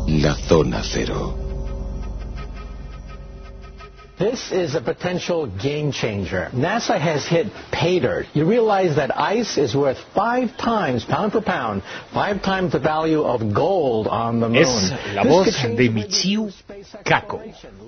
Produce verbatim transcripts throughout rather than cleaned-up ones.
La Zona Cero. This is a potential game changer. NASA has hit pay dirt. You realize that ice is worth five times, pound for pound, five times the value of gold on the moon. Es la voz de Michio Kaku.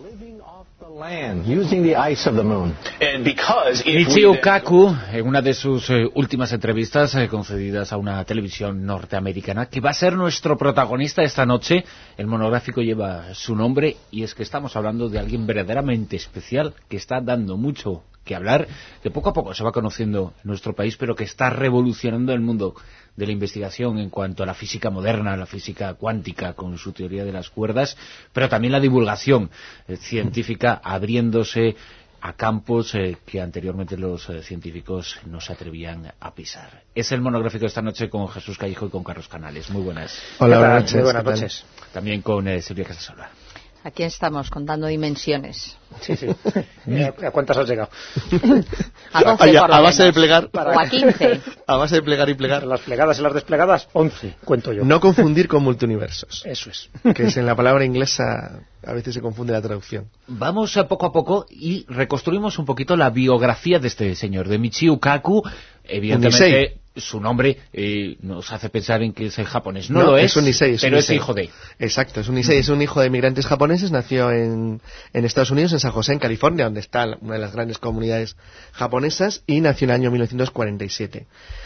Michio Kaku, en una de sus eh, últimas entrevistas eh, concedidas a una televisión norteamericana, que va a ser nuestro protagonista esta noche. El monográfico lleva su nombre y es que estamos hablando de alguien verdaderamente especial que está dando mucho que hablar, que poco a poco se va conociendo en nuestro país, pero que está revolucionando el mundo de la investigación en cuanto a la física moderna, la física cuántica con su teoría de las cuerdas, pero también la divulgación eh, científica, abriéndose a campos eh, que anteriormente los eh, científicos no se atrevían a pisar. Es el monográfico esta noche con Jesús Callejo y con Carlos Canales. Muy buenas. Hola, buenas noches. Muy buenas noches. También con eh, Silvia Casasola. Aquí estamos contando dimensiones. Sí, sí. ¿A cuántas has llegado? A doce, por lo a base menos. de plegar. O a quince. A base de plegar y plegar. Las plegadas y las desplegadas, once, cuento yo. No confundir con multiuniversos. Eso es. Que es en la palabra inglesa, a veces se confunde la traducción. Vamos a poco a poco y reconstruimos un poquito la biografía de este señor, de Michio Kaku. Evidentemente, Nisei. Su nombre eh, nos hace pensar en que es el japonés. No, No, lo es, es un Nisei, es un pero Nisei. es hijo de... Exacto, es un Nisei, es un hijo de inmigrantes japoneses, nació en, en Estados Unidos, en San José, en California, donde está una de las grandes comunidades japonesas, y nació en el año mil novecientos cuarenta y siete.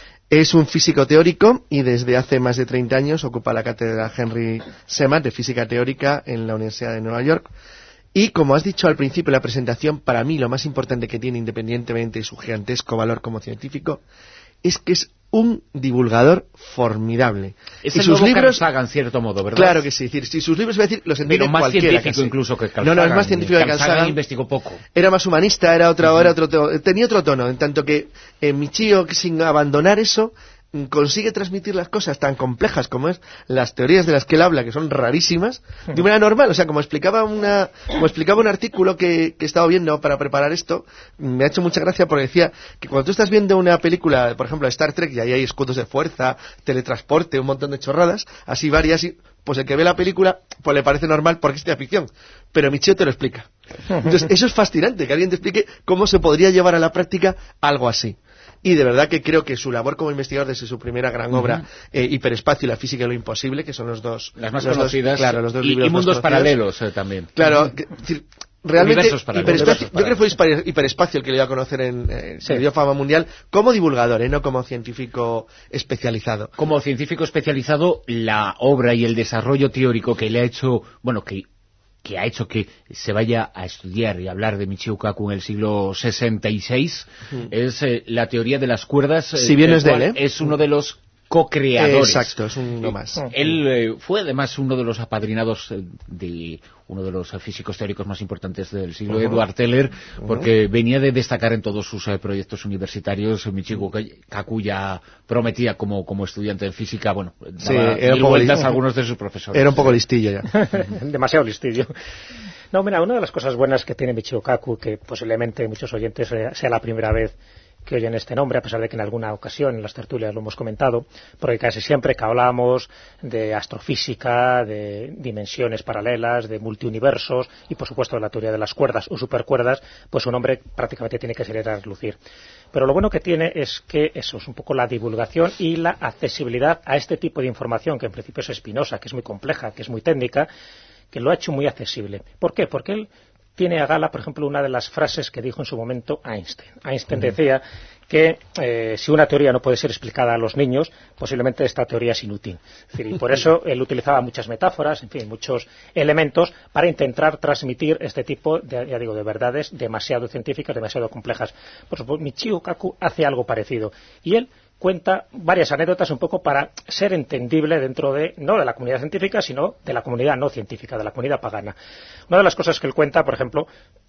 Es un físico teórico y desde hace más de treinta años ocupa la cátedra Henry Semat de Física Teórica en la Universidad de Nueva York. Y como has dicho al principio de la presentación, para mí lo más importante que tiene, independientemente de su gigantesco valor como científico, es que es un divulgador formidable. Es y el sus nuevo libros, Carl Sagan, cierto modo, ¿verdad? Claro que sí. Es decir, si sus libros, voy a decir, los entiende pero más cualquiera. científico Casi. incluso que Carl No, no, Sagan. es más científico que Carl Sagan. investigó poco. Era más humanista, era otra, Uh-huh. era otro tono. Tenía otro tono, en tanto que eh, Michio, sin abandonar eso, consigue transmitir las cosas tan complejas como es las teorías de las que él habla, que son rarísimas, de manera normal. O sea, como explicaba una como explicaba un artículo que, que he estado viendo para preparar esto, me ha hecho mucha gracia porque decía que cuando tú estás viendo una película, por ejemplo, de Star Trek, y ahí hay escudos de fuerza, teletransporte, un montón de chorradas, así varias, y, pues el que ve la película, pues le parece normal porque es de ficción. Pero Michio te lo explica. Entonces, eso es fascinante, que alguien te explique cómo se podría llevar a la práctica algo así. Y de verdad que creo que su labor como investigador desde su primera gran obra, uh-huh. eh, Hiperespacio y la física de lo imposible, que son los dos... Las más los conocidas. Dos, claro, los dos y, libros y mundos más paralelos eh, también. Claro, uh-huh. que, decir, realmente Hiperespacio, yo creo que fue Hiperespacio el que le dio a conocer, en, eh, sí. le dio fama mundial, como divulgador, eh, no como científico especializado. Como científico especializado, la obra y el desarrollo teórico que le ha hecho, bueno, que... que ha hecho que se vaya a estudiar y hablar de Michio Kaku en el siglo sesenta y seis, uh-huh. es eh, la teoría de las cuerdas. Eh, si bien es de él, ¿eh? Es uno de los co-creadores. Exacto, es uno más. Él eh, fue además uno de los apadrinados eh, de uno de los físicos teóricos más importantes del siglo, uh-huh. Edward Teller, porque uh-huh. venía de destacar en todos sus eh, proyectos universitarios. Michio Kaku ya prometía como, como estudiante de física, bueno, sí, daba era mil vueltas a algunos de sus profesores. Era un poco listillo ya. Demasiado listillo. No, mira, una de las cosas buenas que tiene Michio Kaku, que posiblemente muchos oyentes eh, sea la primera vez que oyen este nombre, a pesar de que en alguna ocasión en las tertulias lo hemos comentado, porque casi siempre que hablamos de astrofísica, de dimensiones paralelas, de multiuniversos y por supuesto de la teoría de las cuerdas o supercuerdas, pues su nombre prácticamente tiene que salir a relucir. Pero lo bueno que tiene es que eso es un poco la divulgación y la accesibilidad a este tipo de información, que en principio es espinosa, que es muy compleja, que es muy técnica, que lo ha hecho muy accesible. ¿Por qué? Porque él tiene a gala, por ejemplo, una de las frases que dijo en su momento Einstein. Einstein uh-huh. decía que eh, si una teoría no puede ser explicada a los niños, posiblemente esta teoría es inútil. Es decir, y por eso él utilizaba muchas metáforas, en fin, muchos elementos para intentar transmitir este tipo de, ya digo, de verdades demasiado científicas, demasiado complejas. Por supuesto, Michio Kaku hace algo parecido. Y él cuenta varias anécdotas un poco para ser entendible dentro de, no de la comunidad científica, sino de la comunidad no científica, de la comunidad pagana. Una de las cosas que él cuenta, por ejemplo,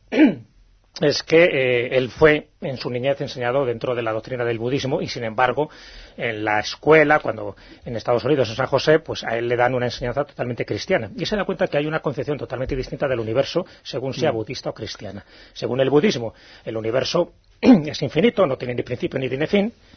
es que eh, él fue en su niñez enseñado dentro de la doctrina del budismo y, sin embargo, en la escuela, cuando en Estados Unidos, en San José, pues a él le dan una enseñanza totalmente cristiana. Y se da cuenta que hay una concepción totalmente distinta del universo según sea budista o cristiana. Según el budismo, el universo es infinito, no tiene ni principio ni tiene fin.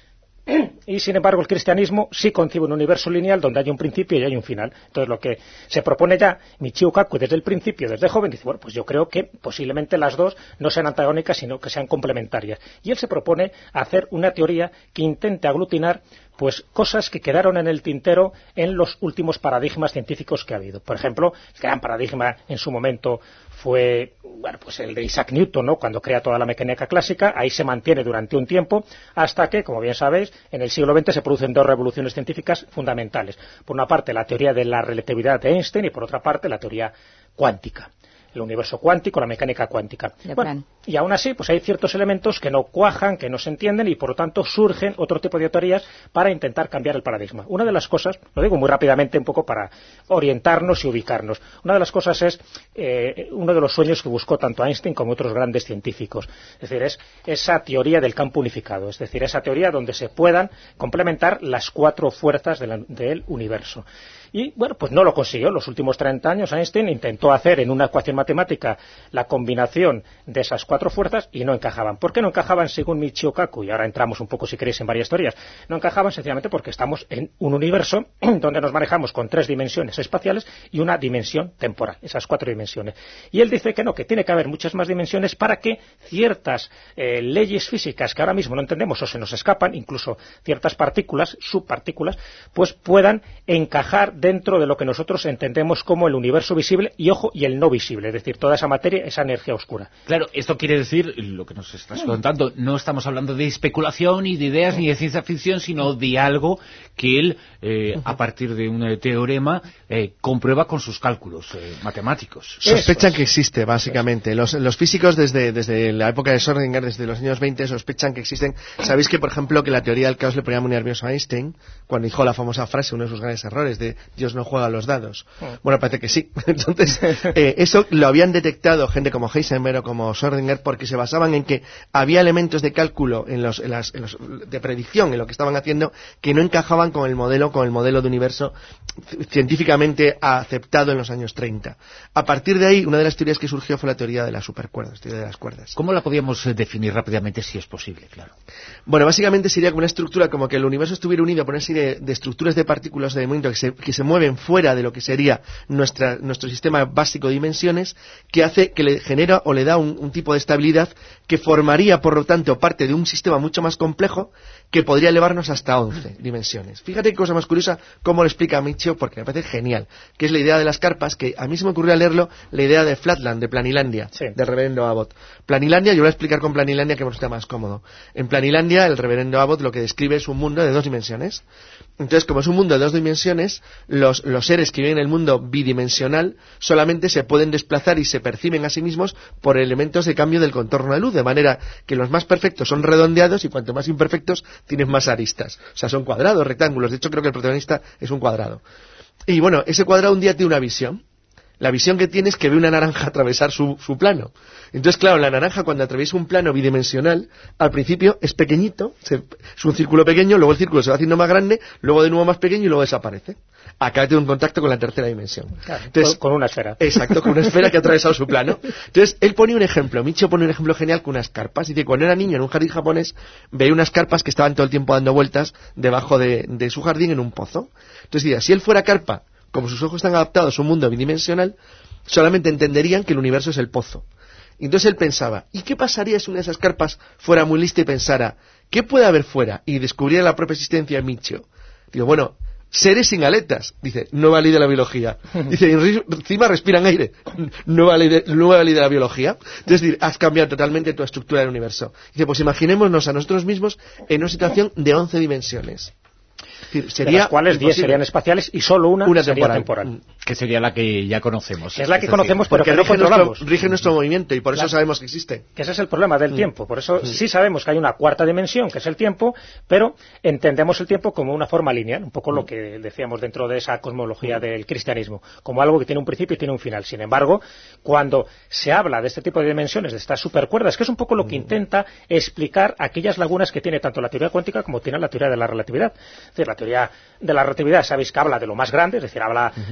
Y, sin embargo, el cristianismo sí concibe un universo lineal donde hay un principio y hay un final. Entonces, lo que se propone ya Michio Kaku desde el principio, desde joven, dice, bueno, pues yo creo que posiblemente las dos no sean antagónicas, sino que sean complementarias. Y él se propone hacer una teoría que intente aglutinar pues cosas que quedaron en el tintero en los últimos paradigmas científicos que ha habido. Por ejemplo, el gran paradigma en su momento fue bueno, pues el de Isaac Newton, ¿no? Cuando crea toda la mecánica clásica. Ahí se mantiene durante un tiempo hasta que, como bien sabéis, en el siglo veinte se producen dos revoluciones científicas fundamentales. Por una parte, la teoría de la relatividad de Einstein y, por otra parte, la teoría cuántica. El universo cuántico, la mecánica cuántica. Bueno, y aún así, pues hay ciertos elementos que no cuajan, que no se entienden y, por lo tanto, surgen otro tipo de teorías para intentar cambiar el paradigma. Una de las cosas, lo digo muy rápidamente un poco para orientarnos y ubicarnos, una de las cosas es eh, uno de los sueños que buscó tanto Einstein como otros grandes científicos. Es decir, es esa teoría del campo unificado, es decir, esa teoría donde se puedan complementar las cuatro fuerzas de la, del universo. Y, bueno, pues no lo consiguió. En los últimos treinta años Einstein intentó hacer en una ecuación matemática la combinación de esas cuatro fuerzas y no encajaban. ¿Por qué no encajaban según Michio Kaku? Y ahora entramos un poco, si queréis, en varias teorías. No encajaban sencillamente porque estamos en un universo donde nos manejamos con tres dimensiones espaciales y una dimensión temporal, esas cuatro dimensiones. Y él dice que no, que tiene que haber muchas más dimensiones para que ciertas eh, leyes físicas que ahora mismo no entendemos o se nos escapan, incluso ciertas partículas, subpartículas, pues puedan encajar dentro de lo que nosotros entendemos como el universo visible y, ojo, y el no visible, es decir, toda esa materia, esa energía oscura. Claro, esto quiere decir, lo que nos estás contando, no estamos hablando de especulación, ni de ideas, ni de ciencia ficción, sino de algo que él, eh, a partir de un teorema, eh, comprueba con sus cálculos eh, matemáticos. Sospechan que existe, básicamente. Los, los físicos, desde, desde la época de Schrödinger, desde los años veinte, sospechan que existen. Sabéis que, por ejemplo, que la teoría del caos le ponía muy nervioso a Einstein, cuando dijo la famosa frase, uno de sus grandes errores, de Dios no juega a los dados. Bueno, parece que sí. Entonces, eh, eso lo habían detectado gente como Heisenberg o como Schrödinger porque se basaban en que había elementos de cálculo en los, en las, en los, de predicción en lo que estaban haciendo que no encajaban con el modelo, con el modelo de universo científicamente aceptado en los años treinta. A partir de ahí, una de las teorías que surgió fue la teoría de las supercuerdas, teoría de las cuerdas. ¿Cómo la podríamos definir rápidamente, si es posible? Claro. Bueno, básicamente sería como una estructura, como que el universo estuviera unido por una serie de, de estructuras de partículas de momento que se, que se mueven fuera de lo que sería nuestra, nuestro sistema básico de dimensiones, que hace, que le genera o le da un, un tipo de estabilidad que formaría, por lo tanto, parte de un sistema mucho más complejo que podría elevarnos hasta once dimensiones. Fíjate qué cosa más curiosa, cómo lo explica Michio, porque me parece genial, que es la idea de las carpas, que a mí se me ocurrió al leerlo la idea de Flatland, de Planilandia, sí, del reverendo Abbott. Planilandia, yo voy a explicar con Planilandia que me resulta más cómodo. En Planilandia, el reverendo Abbott lo que describe es un mundo de dos dimensiones. Entonces, como es un mundo de dos dimensiones, los, los seres que viven en el mundo bidimensional solamente se pueden desplazar y se perciben a sí mismos por elementos de cambio del contorno de luz, de manera que los más perfectos son redondeados y cuanto más imperfectos tienen más aristas. O sea, son cuadrados, rectángulos. De hecho, creo que el protagonista es un cuadrado. Y bueno, ese cuadrado un día tiene una visión. La visión que tiene es que ve una naranja atravesar su, su plano. Entonces, claro, la naranja cuando atraviesa un plano bidimensional, al principio es pequeñito, se, es un círculo pequeño, luego el círculo se va haciendo más grande, luego de nuevo más pequeño y luego desaparece. Acaba de tener un contacto con la tercera dimensión. Claro, Entonces, con, con una esfera. Exacto, con una esfera que ha atravesado su plano. Entonces, él pone un ejemplo, Michio pone un ejemplo genial con unas carpas. Dice, cuando era niño en un jardín japonés, veía unas carpas que estaban todo el tiempo dando vueltas debajo de, de su jardín en un pozo. Entonces, dice, si él fuera carpa, como sus ojos están adaptados a un mundo bidimensional, solamente entenderían que el universo es el pozo. Y entonces él pensaba, ¿y qué pasaría si una de esas carpas fuera muy lista y pensara, ¿qué puede haber fuera? Y descubriera la propia existencia de Michio. Digo, bueno, seres sin aletas. Dice, nueva ley de la biología. Dice, encima respiran aire. Nueva ley de, nueva ley de la biología. Entonces, decir, has cambiado totalmente tu estructura del universo. Dice, pues imaginémonos a nosotros mismos en una situación de once dimensiones. Es decir, sería de las cuales diez serían espaciales y solo una, una sería temporal. temporal. Que sería la que ya conocemos. Es la que es conocemos, decir, pero que no rige controlamos. Nuestro, rige nuestro movimiento y por eso claro, sabemos que existe. Que ese es el problema del mm. tiempo. Por eso mm. sí sabemos que hay una cuarta dimensión, que es el tiempo, pero entendemos el tiempo como una forma lineal, un poco mm. lo que decíamos dentro de esa cosmología mm. del cristianismo, como algo que tiene un principio y tiene un final. Sin embargo, cuando se habla de este tipo de dimensiones, de estas supercuerdas, que es un poco lo que mm. intenta explicar aquellas lagunas que tiene tanto la teoría cuántica como tiene la teoría de la relatividad. Es decir, la teoría de la relatividad, sabéis que habla de lo más grande, es decir, habla uh-huh. del espacio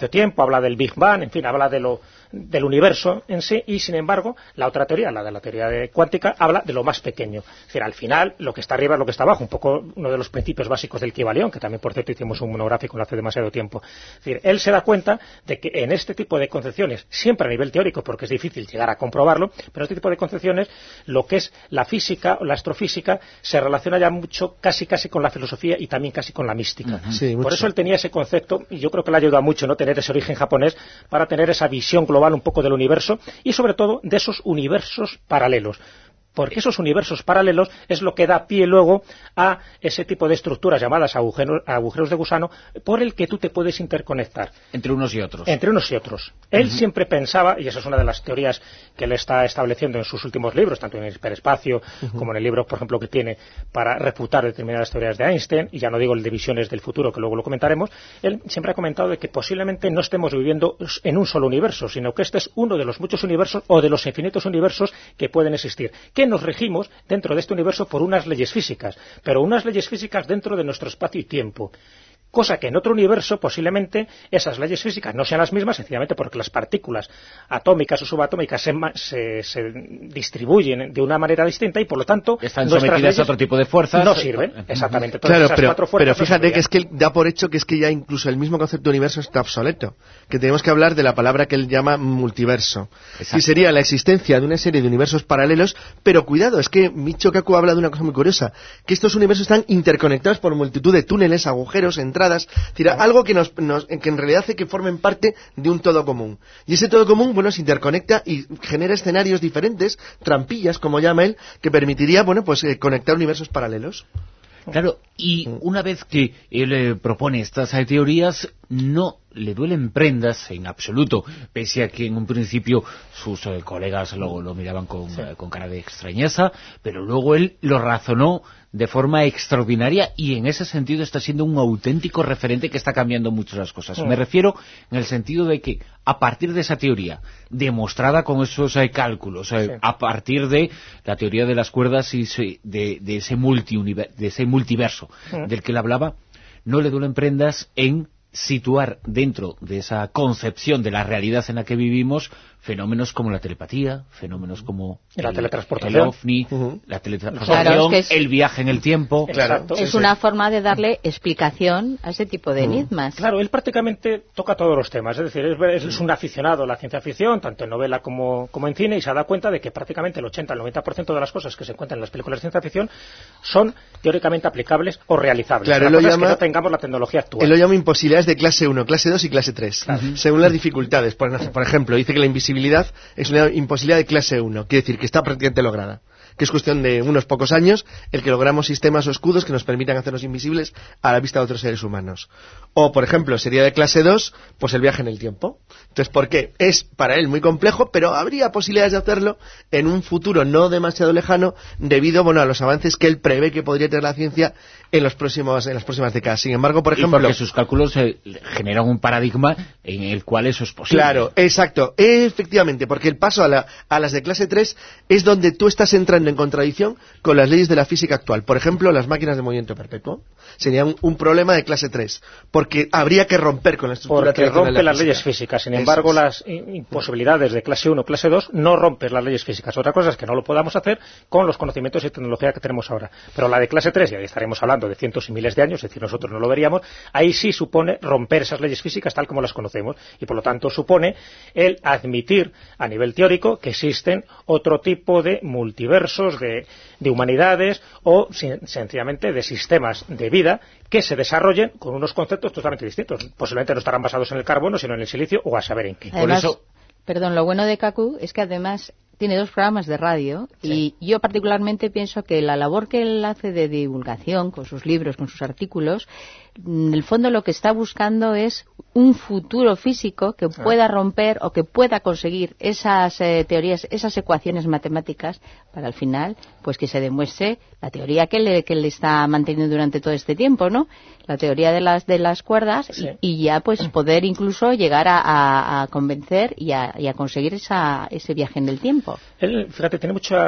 espacio-tiempo, habla del Big Bang, en fin, habla de lo, del universo en sí, y sin embargo, la otra teoría, la de la teoría de cuántica, habla de lo más pequeño. Es decir, al final, lo que está arriba es lo que está abajo, un poco uno de los principios básicos del Kybalión, que también, por cierto, hicimos un monográfico no hace demasiado tiempo. Es decir, él se da cuenta de que en este tipo de concepciones, siempre a nivel teórico, porque es difícil llegar a comprobarlo, pero en este tipo de concepciones, lo que es la física o la astrofísica se relaciona ya mucho, casi casi con la filosofía y también casi con la mística. Uh-huh. Sí, por eso él tenía ese concepto, y yo creo que le ha ayudado mucho, ¿no?, tener ese origen japonés para tener esa visión global un poco del universo y sobre todo de esos universos paralelos. Porque esos universos paralelos es lo que da pie luego a ese tipo de estructuras llamadas agujeros, agujeros de gusano por el que tú te puedes interconectar. Entre unos y otros. Entre unos y otros. Él Uh-huh. siempre pensaba, y esa es una de las teorías que él está estableciendo en sus últimos libros, tanto en el hiperespacio uh-huh. como en el libro, por ejemplo, que tiene para refutar determinadas teorías de Einstein, y ya no digo el de visiones del futuro, que luego lo comentaremos. Él siempre ha comentado de que posiblemente no estemos viviendo en un solo universo, sino que este es uno de los muchos universos o de los infinitos universos que pueden existir. Que nos regimos dentro de este universo por unas leyes físicas, pero unas leyes físicas dentro de nuestro espacio y tiempo. Cosa que en otro universo posiblemente esas leyes físicas no sean las mismas, sencillamente porque las partículas atómicas o subatómicas se, se, se distribuyen de una manera distinta y por lo tanto están sometidas a otro tipo de fuerzas. No sirven, exactamente. Claro, esas pero, cuatro pero fuerzas fíjate no que es que él da por hecho que es que ya incluso el mismo concepto de universo está obsoleto, que tenemos que hablar de la palabra que él llama multiverso. Exacto. Y sería la existencia de una serie de universos paralelos, pero cuidado, es que Michio Kaku habla de una cosa muy curiosa, que estos universos están interconectados por multitud de túneles, agujeros, entradas, tira, algo que, nos, nos, que en realidad hace que formen parte de un todo común. Y ese todo común, bueno, se interconecta y genera escenarios diferentes, trampillas, como llama él, que permitiría, bueno, pues eh, conectar universos paralelos. Claro, y una vez que él eh, propone estas eh, teorías, no le duelen prendas en absoluto, pese a que en un principio sus eh, colegas lo, lo miraban con, sí. eh, con cara de extrañeza, pero luego él lo razonó de forma extraordinaria y en ese sentido está siendo un auténtico referente que está cambiando mucho las cosas. Sí. Me refiero en el sentido de que a partir de esa teoría, demostrada con esos eh, cálculos, eh, sí. a partir de la teoría de las cuerdas y se, de, de, ese de ese multiverso sí. del que él hablaba, no le duelen prendas en situar dentro de esa concepción de la realidad en la que vivimos fenómenos como la telepatía, fenómenos como la el, teletransportación, el ovni, uh-huh. la teletransportación, claro, es que es, el viaje en el tiempo. Claro, es sí, sí. una forma de darle explicación a ese tipo de enigmas. Uh-huh. Claro, él prácticamente toca todos los temas, es decir, es, es un aficionado a la ciencia ficción, tanto en novela como, como en cine, y se da cuenta de que prácticamente el ochenta al noventa por ciento de las cosas que se encuentran en las películas de ciencia ficción son teóricamente aplicables o realizables. Claro, la lo cosa llama, es que no tengamos la tecnología actual. Él lo llama imposibilidades de clase uno, clase dos y clase tres, uh-huh. según las dificultades. Por, por ejemplo, dice que la invisibilidad es una imposibilidad de clase uno, quiere decir que está prácticamente lograda, que es cuestión de unos pocos años el que logramos sistemas o escudos que nos permitan hacernos invisibles a la vista de otros seres humanos. O, por ejemplo, sería de clase dos, pues el viaje en el tiempo. Entonces, ¿por qué? Es para él muy complejo, pero habría posibilidades de hacerlo en un futuro no demasiado lejano debido, bueno, a los avances que él prevé que podría tener la ciencia en los próximos en las próximas décadas. Sin embargo, por ejemplo... Y porque sus cálculos eh, generan un paradigma en el cual eso es posible. Claro, exacto. Efectivamente, porque el paso a, la, a las de clase tres es donde tú estás entrando en contradicción con las leyes de la física actual. Por ejemplo, las máquinas de movimiento perpetuo sería un, un problema de clase tres, porque habría que romper con la estructura porque rompe la las física. leyes físicas. Sin embargo, las imposibilidades de clase uno, clase dos no rompes las leyes físicas. Otra cosa es que no lo podamos hacer con los conocimientos y tecnología que tenemos ahora. Pero la de clase tres, y ahí estaremos hablando de cientos y miles de años, es decir, nosotros no lo veríamos, ahí sí supone romper esas leyes físicas tal como las conocemos, y por lo tanto supone el admitir a nivel teórico que existen otro tipo de multiversos, de, de humanidades o sin, sencillamente de sistemas de vida que se desarrollen con unos conceptos totalmente distintos. Posiblemente no estarán basados en el carbono, sino en el silicio o a saber en qué. Además, por eso... perdón, lo bueno de Kaku es que además tiene dos programas de radio sí. y yo particularmente pienso que la labor que él hace de divulgación con sus libros, con sus artículos, en el fondo lo que está buscando es un futuro físico que pueda romper o que pueda conseguir esas eh, teorías, esas ecuaciones matemáticas para al final pues que se demuestre la teoría que le, que le está manteniendo durante todo este tiempo, ¿no? La teoría de las de las cuerdas sí. y, y ya pues poder incluso llegar a, a, a convencer y a, y a conseguir esa, ese viaje en el tiempo. Él, fíjate, tiene mucha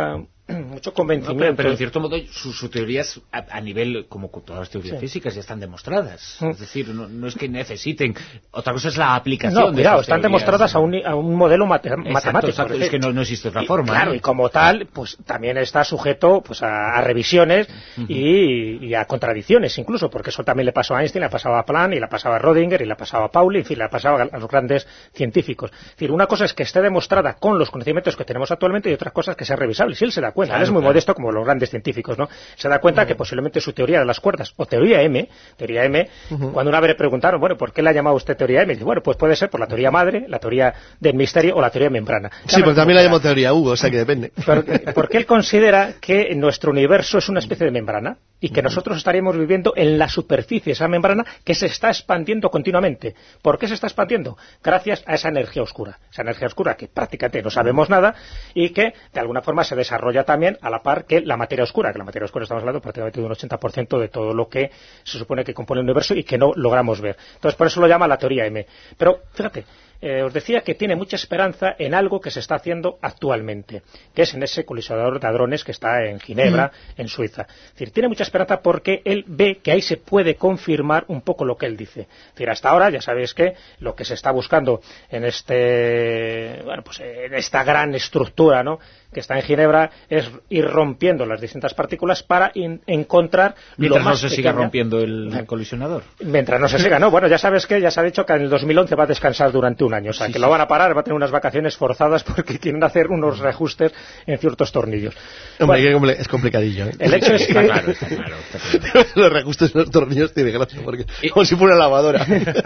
mucho convencimiento. No, pero, pero en cierto modo sus su teorías a, a nivel, como todas las teorías sí. físicas, ya están demostradas. Mm. Es decir, no, no es que necesiten, otra cosa es la aplicación. No, de cuidado, esas están teorías, demostradas a un, a un modelo mate, exacto, matemático. Exacto, es que no, no existe otra y, forma. Claro, ¿eh? y como tal, pues también está sujeto pues a, a revisiones uh-huh. y, y a contradicciones incluso, porque eso también le pasó a Einstein, le pasaba a Planck, y le pasaba a Rödinger, y le pasaba a Pauli, en fin, le pasaba a los grandes científicos. Es decir, una cosa es que esté demostrada con los conocimientos que tenemos actualmente y otras cosas que sea revisable. Si él se da cuenta, claro, él es muy claro. modesto como los grandes científicos, ¿no? Se da cuenta uh-huh. que posiblemente su teoría de las cuerdas, o teoría M, teoría M, uh-huh. cuando una vez le preguntaron, bueno, ¿por qué le ha llamado usted teoría M? Y dice, bueno, pues puede ser por la teoría madre, la teoría del misterio o la teoría membrana. Sí, pero también la llamo teoría Hugo, o sea que depende. Porque, porque él considera que nuestro universo es una especie de membrana y que nosotros estaríamos viviendo en la superficie de esa membrana que se está expandiendo continuamente. ¿Por qué se está expandiendo? Gracias a esa energía oscura. Esa energía oscura que prácticamente no sabemos nada y que de alguna forma se desarrolla también a la par que la materia oscura, que la materia oscura estamos hablando prácticamente de un ochenta por ciento de todo lo que se supone que compone el universo y que no logramos ver. Entonces por eso lo llama la teoría M. Pero fíjate, Eh, os decía que tiene mucha esperanza en algo que se está haciendo actualmente, que es en ese colisionador de hadrones que está en Ginebra, mm. en Suiza. Es decir, tiene mucha esperanza porque él ve que ahí se puede confirmar un poco lo que él dice. Es decir, hasta ahora ya sabéis que lo que se está buscando en este, bueno, pues en esta gran estructura, ¿no?, que está en Ginebra, es ir rompiendo las distintas partículas para in, encontrar mientras lo más no se pequeña. siga rompiendo el, el colisionador. Mientras no se siga, no. Bueno, ya sabes que ya se ha dicho que en el dos mil once va a descansar durante un año, o sea, sí, que sí. lo van a parar, va a tener unas vacaciones forzadas porque quieren hacer unos reajustes en ciertos tornillos. Hombre, bueno, es complicadillo, ¿eh? El hecho es que... Está claro, está claro, está claro. Los reajustes en los tornillos tiene gracia, porque como si fuera una lavadora.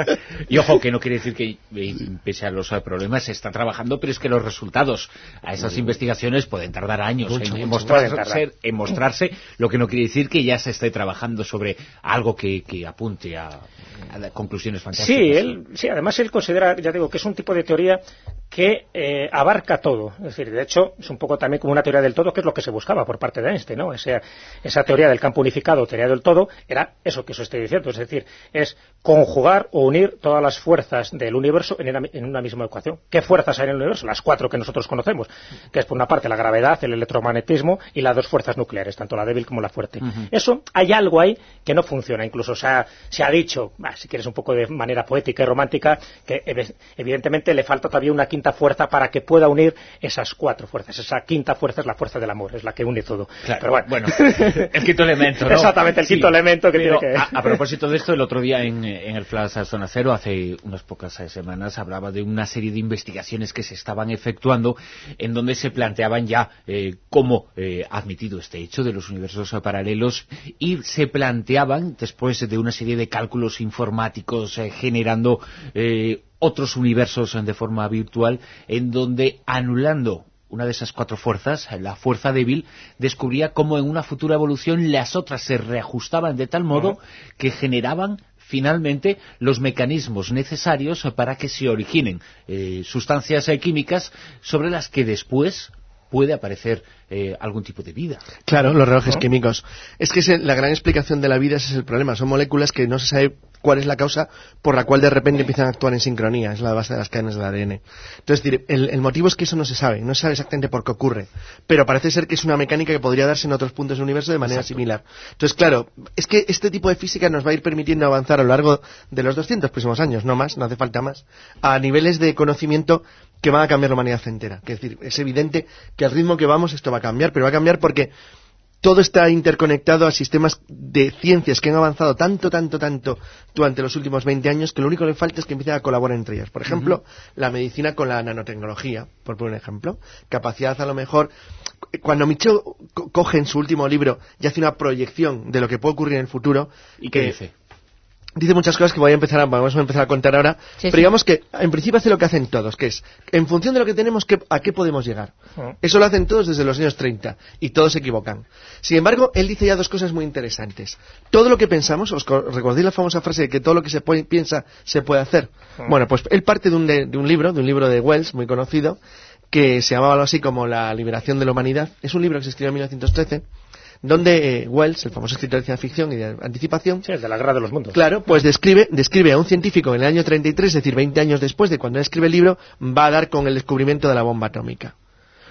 Y ojo, que no quiere decir que, pese a los problemas, se está trabajando, pero es que los resultados a esas investigaciones pueden tardar años mucho, en, mucho, mostrarse, en mostrarse, lo que no quiere decir que ya se esté trabajando sobre algo que, que apunte a, a conclusiones fantásticas. Sí, él, sí, además él considera, ya digo, que es un tipo de teoría que eh, abarca todo. Es decir, de hecho, es un poco también como una teoría del todo, que es lo que se buscaba por parte de Einstein, ¿no? Esa, esa teoría del campo unificado, teoría del todo, era eso que os estoy diciendo. Es decir, es conjugar o unir todas las fuerzas del universo en una, en una misma ecuación. ¿Qué fuerzas hay en el universo? Las cuatro que nosotros conocemos, que es por una parte la gravedad, el electromagnetismo y las dos fuerzas nucleares, tanto la débil como la fuerte. Uh-huh. Eso, hay algo ahí que no funciona. Incluso se ha, se ha dicho, bah, si quieres un poco de manera poética y romántica, que evidentemente le falta todavía una quinta fuerza para que pueda unir esas cuatro fuerzas. Esa quinta fuerza es la fuerza del amor, es la que une todo. Claro, pero bueno, bueno, el quinto elemento, ¿no? Exactamente, el quinto sí, elemento que tiene que... A, a propósito de esto, el otro día en, en el Flash Zona Cero, hace unas pocas semanas, hablaba de una serie de investigaciones que se estaban efectuando en donde se planteaban ya eh, cómo eh, admitido este hecho de los universos paralelos, y se planteaban, después de una serie de cálculos informáticos eh, generando eh, otros universos de forma virtual, en donde, anulando una de esas cuatro fuerzas, la fuerza débil, descubría cómo en una futura evolución las otras se reajustaban de tal modo uh-huh. que generaban finalmente los mecanismos necesarios para que se originen eh, sustancias eh, químicas sobre las que después puede aparecer eh, algún tipo de vida. Claro, los relojes ¿no? químicos. Es que es la gran explicación de la vida, ese es el problema. Son moléculas que no se sabe cuál es la causa por la cual de repente empiezan a actuar en sincronía. Es la base de las cadenas del A D N. Entonces, el, el motivo es que eso no se sabe. No se sabe exactamente por qué ocurre. Pero parece ser que es una mecánica que podría darse en otros puntos del universo de manera Exacto. similar. Entonces, claro, es que este tipo de física nos va a ir permitiendo avanzar a lo largo de los doscientos próximos años, no más, no hace falta más, a niveles de conocimiento que van a cambiar la humanidad entera. Es decir, es evidente que al ritmo que vamos esto va a cambiar, pero va a cambiar porque todo está interconectado a sistemas de ciencias que han avanzado tanto, tanto, tanto durante los últimos veinte años que lo único que le falta es que empiecen a colaborar entre ellas. Por ejemplo, uh-huh. la medicina con la nanotecnología, por poner un ejemplo. Capacidad, a lo mejor, cuando Michel co- coge en su último libro y hace una proyección de lo que puede ocurrir en el futuro. ¿Y qué que, dice? Dice muchas cosas que voy a empezar a, vamos a empezar a contar ahora, sí, pero sí. digamos que en principio hace lo que hacen todos, que es, en función de lo que tenemos, que, ¿a qué podemos llegar? Uh-huh. Eso lo hacen todos desde los años treinta, y todos se equivocan. Sin embargo, él dice ya dos cosas muy interesantes. Todo lo que pensamos, ¿os recordáis la famosa frase de que todo lo que se puede, piensa se puede hacer? Uh-huh. Bueno, pues él parte de un, de, de un libro, de un libro de Wells, muy conocido, que se llamaba algo así como La liberación de la humanidad. Es un libro que se escribió en mil novecientos trece, donde eh, Wells, el famoso escritor de ciencia ficción y de anticipación, sí, de la Guerra de los Mundos, claro, pues describe, describe a un científico en el año treinta y tres, es decir, veinte años después de cuando él escribe el libro, va a dar con el descubrimiento de la bomba atómica.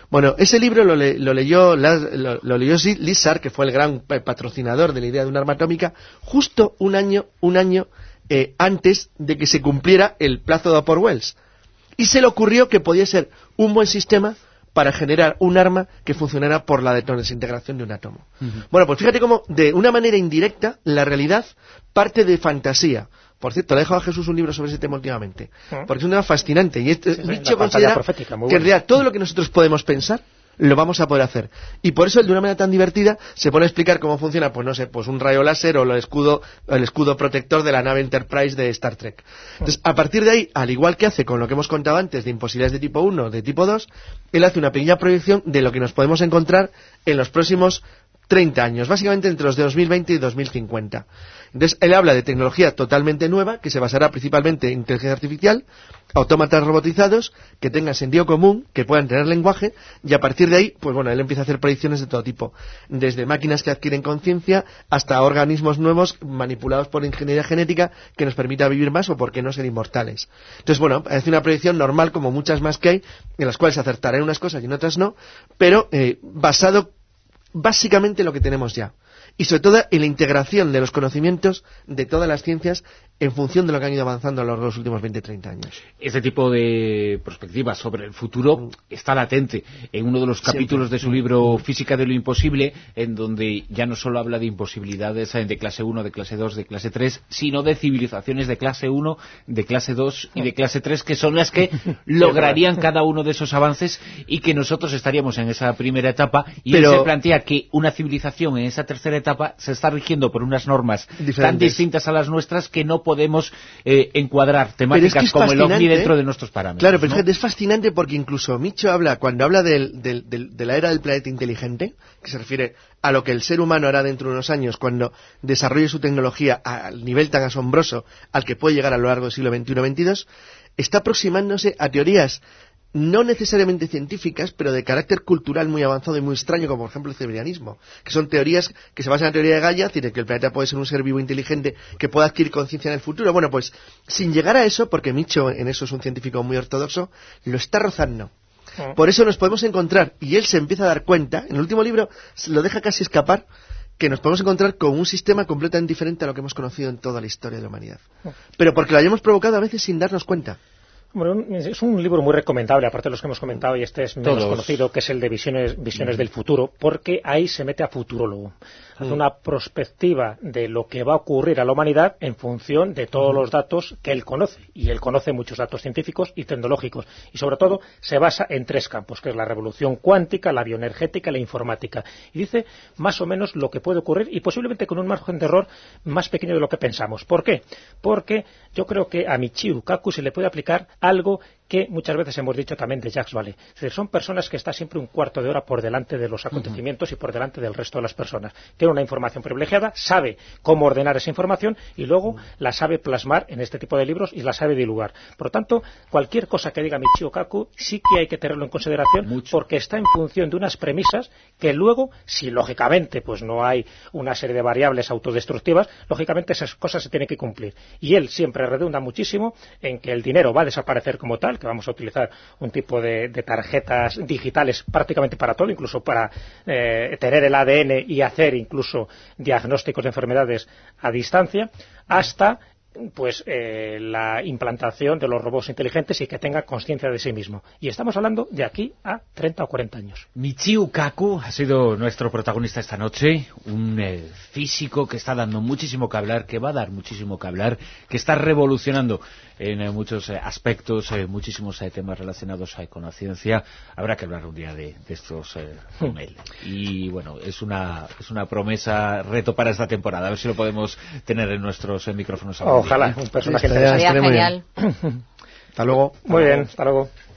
Bueno, ese libro lo, le, lo leyó lo, lo leyó Lizard, que fue el gran patrocinador de la idea de un arma atómica, justo un año, un año eh, antes de que se cumpliera el plazo dado por Wells. Y se le ocurrió que podía ser un buen sistema para generar un arma que funcionara por la desintegración de un átomo. Uh-huh. Bueno, pues fíjate cómo, de una manera indirecta, la realidad parte de fantasía. Por cierto, le he dejado a Jesús un libro sobre ese tema últimamente, uh-huh. porque es un tema fascinante. Y este, sí, sí, Nietzsche considera que en realidad todo lo que nosotros podemos pensar lo vamos a poder hacer. Y por eso él, de una manera tan divertida, se pone a explicar cómo funciona, pues no sé, pues un rayo láser o el escudo, el escudo protector de la nave Enterprise de Star Trek. Entonces, a partir de ahí, al igual que hace con lo que hemos contado antes de imposibilidades de tipo uno, de tipo dos, él hace una pequeña proyección de lo que nos podemos encontrar en los próximos treinta años, básicamente entre los de dos mil veinte y dos mil cincuenta. Entonces, él habla de tecnología totalmente nueva, que se basará principalmente en inteligencia artificial, autómatas robotizados, que tengan sentido común, que puedan tener lenguaje, y a partir de ahí, pues bueno, él empieza a hacer predicciones de todo tipo, desde máquinas que adquieren conciencia hasta organismos nuevos manipulados por ingeniería genética que nos permita vivir más o por qué no ser inmortales. Entonces, bueno, hace una predicción normal, como muchas más que hay, en las cuales acertará en unas cosas y en otras no, pero eh, basado básicamente en lo que tenemos ya. Y sobre todo en la integración de los conocimientos de todas las ciencias en función de lo que han ido avanzando a lo largo de los últimos veinte a treinta años. Este tipo de perspectiva sobre el futuro está latente en uno de los capítulos Siempre. de su libro Física de lo Imposible, en donde ya no solo habla de imposibilidades de clase uno, de clase dos, de clase tres, sino de civilizaciones de clase uno, de clase dos y de clase tres, que son las que lograrían cada uno de esos avances y que nosotros estaríamos en esa primera etapa. Y Pero... él se plantea que una civilización en esa tercera etapa se está rigiendo por unas normas Diferentes. tan distintas a las nuestras que no podemos eh, encuadrar temáticas es que como el ovni dentro de nuestros parámetros. Claro, pero ¿no? es fascinante porque incluso Micho habla, cuando habla del, del, del, de la era del planeta inteligente, que se refiere a lo que el ser humano hará dentro de unos años cuando desarrolle su tecnología al nivel tan asombroso al que puede llegar a lo largo del siglo veintiuno veintidós, está aproximándose a teorías no necesariamente científicas, pero de carácter cultural muy avanzado y muy extraño, como por ejemplo el cebrianismo, que son teorías que se basan en la teoría de Gaia, es decir, que el planeta puede ser un ser vivo inteligente que pueda adquirir conciencia en el futuro. Bueno, pues sin llegar a eso, porque Micho en eso es un científico muy ortodoxo, lo está rozando. Por eso nos podemos encontrar, y él se empieza a dar cuenta, en el último libro se lo deja casi escapar, que nos podemos encontrar con un sistema completamente diferente a lo que hemos conocido en toda la historia de la humanidad. Pero porque lo hayamos provocado a veces sin darnos cuenta. Bueno, es un libro muy recomendable, aparte de los que hemos comentado, y este es menos Todos. conocido, que es el de Visiones, Visiones mm. del Futuro, porque ahí se mete a futurólogo. Hace mm. una prospectiva de lo que va a ocurrir a la humanidad en función de todos mm. los datos que él conoce. Y él conoce muchos datos científicos y tecnológicos. Y sobre todo se basa en tres campos, que es la revolución cuántica, la bioenergética y la informática. Y dice más o menos lo que puede ocurrir y posiblemente con un margen de error más pequeño de lo que pensamos. ¿Por qué? Porque yo creo que a Michio Kaku se le puede aplicar algo que muchas veces hemos dicho también de Jacques Vallée. Es decir, son personas que están siempre un cuarto de hora por delante de los acontecimientos uh-huh. y por delante del resto de las personas. Tiene una información privilegiada, sabe cómo ordenar esa información y luego uh-huh. la sabe plasmar en este tipo de libros y la sabe divulgar. Por lo tanto, cualquier cosa que diga Michio Kaku sí que hay que tenerlo en consideración Mucho. porque está en función de unas premisas que luego, si lógicamente pues no hay una serie de variables autodestructivas, lógicamente esas cosas se tienen que cumplir. Y él siempre redunda muchísimo en que el dinero va a desaparecer como tal, que vamos a utilizar un tipo de, de tarjetas digitales prácticamente para todo, incluso para eh, tener el A D N y hacer incluso diagnósticos de enfermedades a distancia, hasta pues eh, la implantación de los robots inteligentes y que tenga conciencia de sí mismo. Y estamos hablando de aquí a treinta o cuarenta años. Michio Kaku ha sido nuestro protagonista esta noche, un eh, físico que está dando muchísimo que hablar, que va a dar muchísimo que hablar, que está revolucionando en eh, muchos eh, aspectos, eh, muchísimos eh, temas relacionados eh, con la ciencia. Habrá que hablar un día de, de estos eh, con él. Y bueno, es una, es una promesa, reto para esta temporada. A ver si lo podemos tener en nuestros eh, micrófonos. Ojalá, un personaje interesante. Sería genial. Hasta luego. Muy bien, hasta luego.